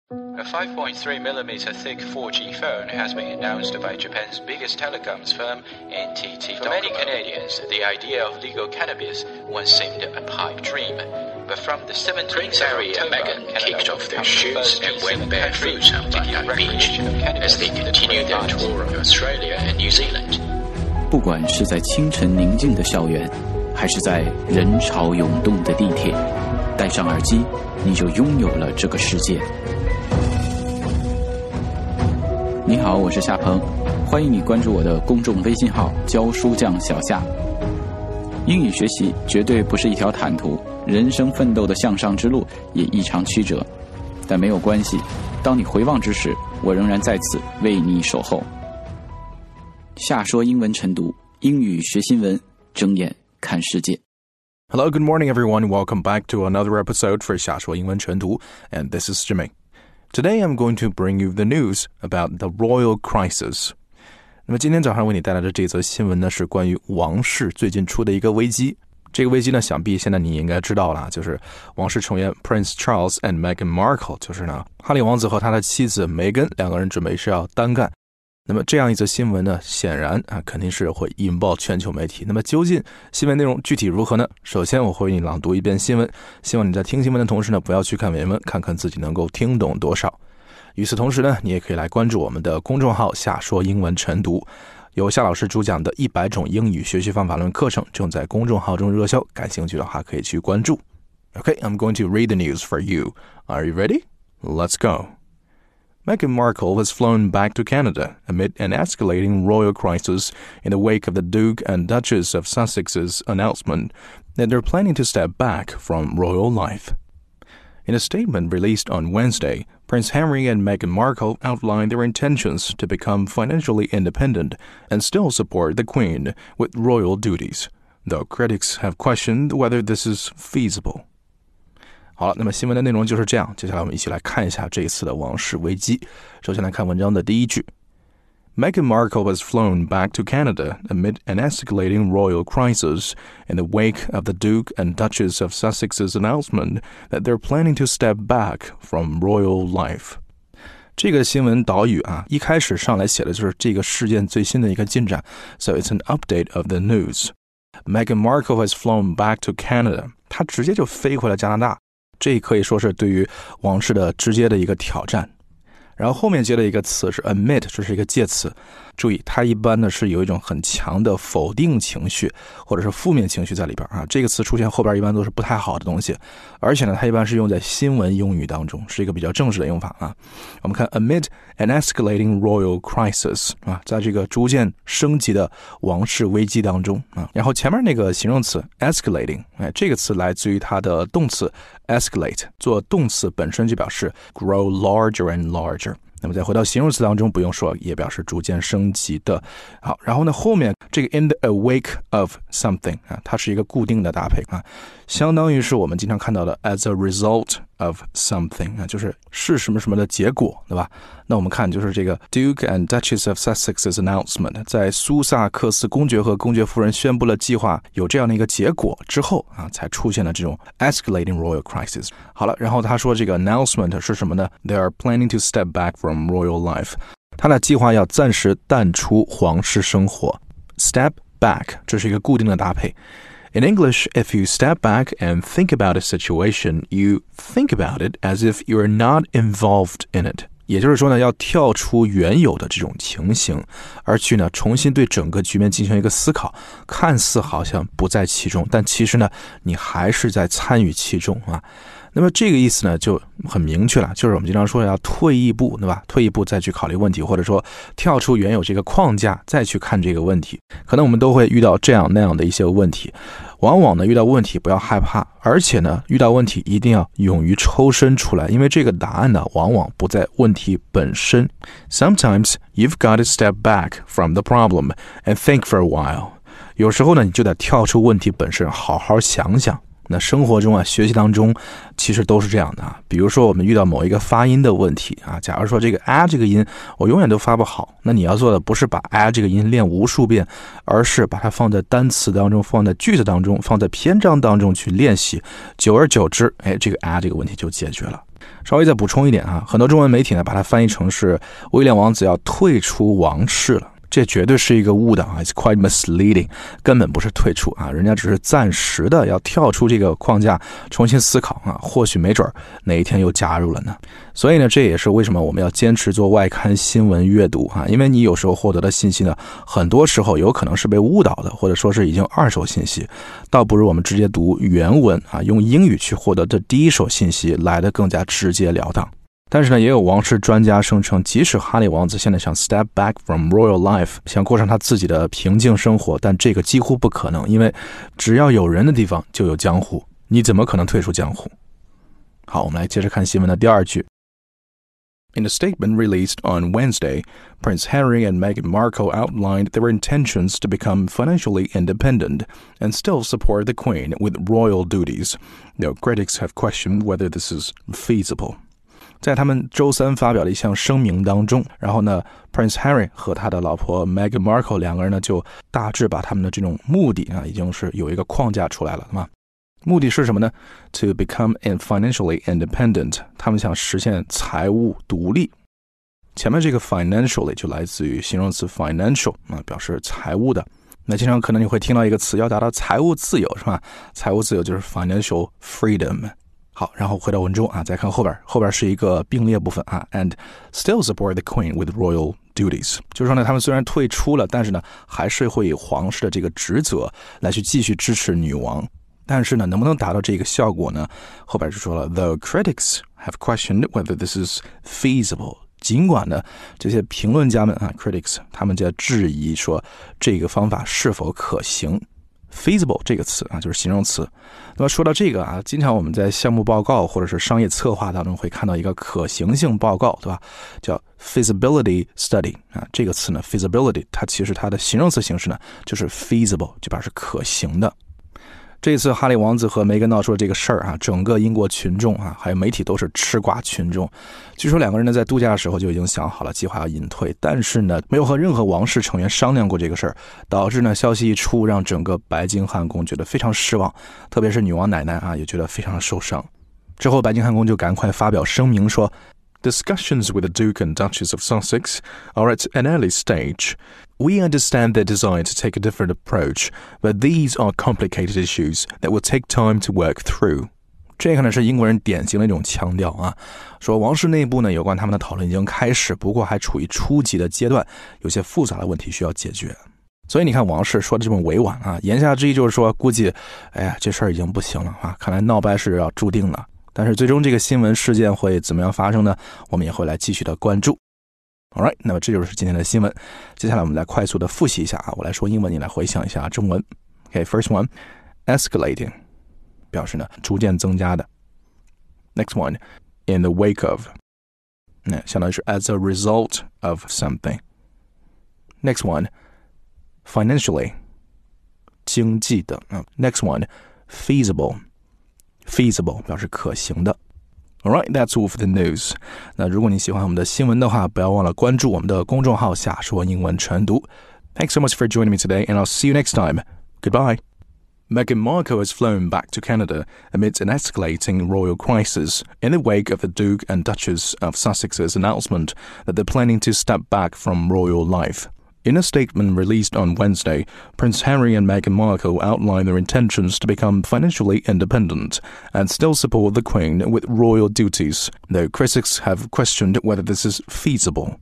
A 5.3mm thick 4G phone has been announced by Japan's biggest telecoms firm, NTT. For many Canadians, the idea of legal cannabis once seemed a pipe dream. But from the 17th Prince Harry and Meghan kicked off their shoes and went barefoot on Bondi Beach as they continued their tour of Australia and New Zealand. 不管是在清晨宁静的校园，还是在人潮涌动的地铁，戴上耳机，你就拥有了这个世界。你好，我是夏鹏，欢迎你关注我的公众微信号教书匠小夏。英语学习绝对不是一条坦途，人生奋斗的向上之路也异常曲折，但没有关系，当你回望之时，我仍然在此为你守候。夏说英文晨读，英语学新闻，睁眼看世界。 Hello, good morning everyone. Welcome back to another episode for 夏说英文晨读 and this is Jimmy.Today I'm going to bring you the news about the royal crisis. 那么今天早上为你带来的这则新闻呢，是关于王室最近出的一个危机。这个危机呢，想必现在你应该知道了，就是王室成员 Prince Charles and Meghan Markle， 就是呢，哈利王子和他的妻子梅根两个人准备是要单干。那么这样一则新闻呢，显然肯定是会引爆全球媒体。那么究竟新闻内容具体如何呢？首先我会为你朗读一遍新闻，希望你在听新闻的同时呢，不要去看原文，看看自己能够听懂多少。与此同时呢，你也可以来关注我们的公众号夏说英文晨读，由夏老师主讲的100种英语学习方法论课程正在公众号中热销，感兴趣的话可以去关注。Okay, I'm going to read the news for you. Are you ready? Let's go.Meghan Markle was flown back to Canada amid an escalating royal crisis in the wake of the Duke and Duchess of Sussex's announcement that they're planning to step back from royal life. In a statement released on Wednesday, Prince Harry and Meghan Markle outlined their intentions to become financially independent and still support the Queen with royal duties, though critics have questioned whether this is feasible.好了，那么新闻的内容就是这样。接下来我们一起来看一下这一次的王室危机。首先来看文章的第一句。Meghan Markle was flown back to Canada amid an escalating royal crisis in the wake of the Duke and Duchess of Sussex's announcement that they're planning to step back from royal life. 这个新闻导语一开始上来写的就是这个事件最新的一个进展 ，so it's an update of the news. Meghan Markle has flown back to Canada. 她直接就飞回了加拿大。这可以说是对于王室的直接的一个挑战。然后后面接了一个词是 amid， 这是一个介词。注意，它一般呢是有一种很强的否定情绪或者是负面情绪在里边这个词出现后边一般都是不太好的东西，而且呢它一般是用在新闻用语当中，是一个比较正式的用法我们看 amid an escalating royal crisis 在这个逐渐升级的王室危机当中然后前面那个形容词 escalating 这个词来自于它的动词 escalate， 做动词本身就表示 grow larger and larger。那么再回到形容词当中，不用说，也表示逐渐升级的。好，然后呢，后面这个 in the wake of something 它是一个固定的搭配相当于是我们经常看到的 as a result of something 就是什么什么的结果，对吧？那我们看就是这个 Duke and Duchess of Sussex's announcement， 在苏萨克斯公爵和公爵夫人宣布了计划有这样的一个结果之后才出现了这种 escalating royal crisis。好了，然后他说这个 announcement 是什么呢？ They are planning to step back from royal life。他的计划要暂时淡出皇室生活。Step back 这是一个固定的搭配。In English, if you step back and think about a situation, you think about it as if you're not involved in it. 也就是说呢，要跳出原有的这种情形，而去呢重新对整个局面进行一个思考，看似好像不在其中，但其实呢，你还是在参与其中那么这个意思呢就很明确了，就是我们经常说要退一步，对吧？退一步再去考虑问题，或者说跳出原有这个框架再去看这个问题。可能我们都会遇到这样那样的一些问题，往往呢遇到问题不要害怕，而且呢遇到问题一定要勇于抽身出来，因为这个答案呢往往不在问题本身。Sometimes you've got to step back from the problem and think for a while. 有时候呢你就得跳出问题本身，好好想想。那生活中学习当中其实都是这样的比如说我们遇到某一个发音的问题假如说这个 a 这个音我永远都发不好，那你要做的不是把 a 这个音练无数遍，而是把它放在单词当中，放在句子当中，放在篇章当中去练习，久而久之这个 a 这个问题就解决了。 稍微再补充一点很多中文媒体呢把它翻译成是威廉王子要退出王室了，这绝对是一个误导It's quite misleading， 根本不是退出人家只是暂时的要跳出这个框架，重新思考或许没准哪一天又加入了呢。所以呢，这也是为什么我们要坚持做外刊新闻阅读因为你有时候获得的信息呢，很多时候有可能是被误导的，或者说是已经二手信息，倒不如我们直接读原文用英语去获得这第一手信息来得更加直截了当。但是呢，也有王室专家声称，即使哈利王子现在想 step back from royal life， 想过上他自己的平静生活，但这个几乎不可能，因为只要有人的地方就有江湖，你怎么可能退出江湖？好，我们来接着看新闻的第二句。In a statement released on Wednesday, Prince Harry and Meghan Markle outlined their intentions to become financially independent and still support the Queen with royal duties, though critics have questioned whether this is feasible.在他们周三发表的一项声明当中，然后呢 Prince Harry 和他的老婆 Meghan Markle 两个人呢就大致把他们的这种目的已经是有一个框架出来了嘛。目的是什么呢？ To become financially independent， 他们想实现财务独立。前面这个 financially 就来自于形容词 financial 表示财务的。那经常可能你会听到一个词，要达到财务自由是吧？财务自由就是 financial freedom。好，然后回到文中再看后边是一个并列部分and still support the Queen with royal duties， 就是说呢，他们虽然退出了，但是呢，还是会以皇室的这个职责来去继续支持女王。但是呢，能不能达到这个效果呢？后边就说了 ，Though critics have questioned whether this is feasible。尽管呢，这些评论家们critics 他们在质疑说这个方法是否可行。feasible 这个词就是形容词。那么说到这个经常我们在项目报告或者是商业策划当中会看到一个可行性报告，对吧？叫 feasibility study 这个词呢 feasibility 它其实它的形容词形式呢就是 feasible， 就表示可行的。这一次哈利王子和梅根闹出了这个事儿整个英国群众还有媒体都是吃瓜群众。据说两个人呢在度假的时候就已经想好了计划要隐退，但是呢没有和任何王室成员商量过这个事儿，导致呢消息一出让整个白金汉宫觉得非常失望，特别是女王奶奶也觉得非常受伤。之后白金汉宫就赶快发表声明说Discussions with the Duke and Duchess of Sussex are at an early stage. We understand their desire to take a different approach, but these are complicated issues that will take time to work through. 这个呢是英国人典型的一种强调说王室内部呢有关他们的讨论已经开始，不过还处于初级的阶段，有些复杂的问题需要解决。所以你看王室说的这么委婉言下之意就是说估计这事儿已经不行了看来闹掰是要注定了。但是最终这个新闻事件会怎么样发生呢？我们也会来继续的关注。Alright， 那么这就是今天的新闻。接下来我们来快速的复习一下我来说英文，你来回想一下中文。Okay, first one, escalating， 表示呢逐渐增加的。Next one, in the wake of， 相当于是 as a result of something。Next one, financially， 经济的。Next one, feasible。feasible 表示可行的。Alright, that's all for the news. 那如果你喜欢我们的新闻的话，不要忘了关注我们的公众号下说英文晨读。Thanks so much for joining me today, and I'll see you next time. Goodbye. Meghan Markle has flown back to Canada amid an escalating royal crisis in the wake of the Duke and Duchess of Sussex's announcement that they're planning to step back from royal life.In a statement released on Wednesday, Prince Harry and Meghan Markle outlined their intentions to become financially independent and still support the Queen with royal duties, though critics have questioned whether this is feasible.